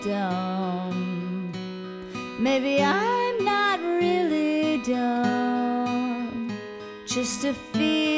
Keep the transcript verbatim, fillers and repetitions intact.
dumb. Maybe I'm not really dumb, just a feeling